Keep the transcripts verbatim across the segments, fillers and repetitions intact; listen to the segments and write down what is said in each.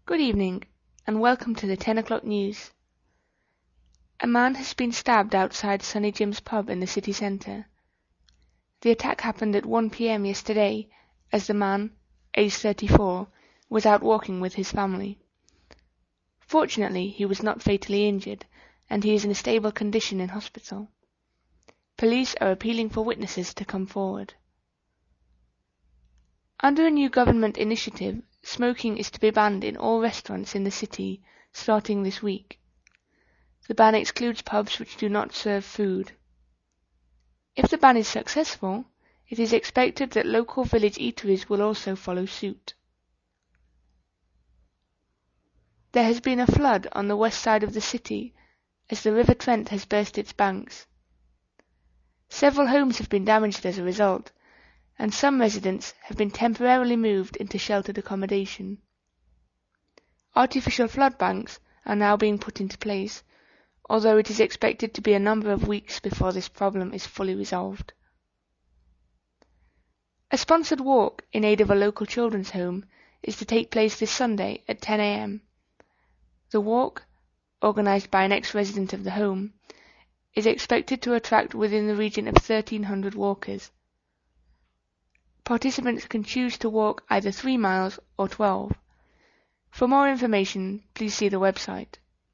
Good evening, and welcome to the ten o'clock news. A man has been stabbed outside Sunny Jim's pub in the city centre. The attack happened at one p m yesterday, as the man, aged thirty-four, was out walking with his family. Fortunately, he was not fatally injured, and he is in a stable condition in hospital. Police are appealing for witnesses to come forward. Under a new government initiative, smoking is to be banned in all restaurants in the city starting this week. The ban excludes pubs which do not serve food. If the ban is successful, it is expected that local village eateries will also follow suit. There has been a flood on the west side of the city as the River Trent has burst its banks. Several homes have been damaged as a result, and some residents have been temporarily moved into sheltered accommodation. Artificial flood banks are now being put into place, although it is expected to be a number of weeks before this problem is fully resolved. A sponsored walk in aid of a local children's home is to take place this Sunday at ten a m The walk, organised by an ex-resident of the home, is expected to attract within the region of thirteen hundred walkers. Participants can choose to walk either three miles or twelve. For more information, please see the website.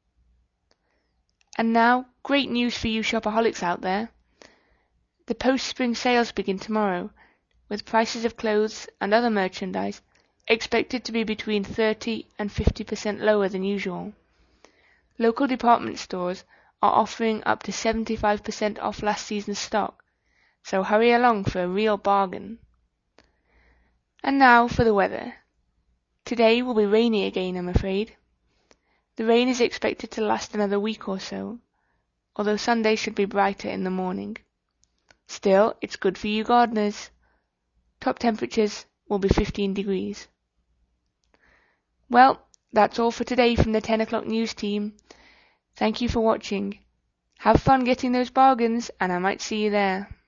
And now, great news for you shopaholics out there. The post-spring sales begin tomorrow, with prices of clothes and other merchandise expected to be between thirty and fifty percent lower than usual. Local department stores are offering up to seventy-five percent off last season's stock, so hurry along for a real bargain. And now for the weather. Today will be rainy again, I'm afraid. The rain is expected to last another week or so, although Sunday should be brighter in the morning. Still, it's good for you gardeners. Top temperatures will be fifteen degrees. Well, that's all for today from the ten o'clock news team. Thank you for watching. Have fun getting those bargains, and I might see you there.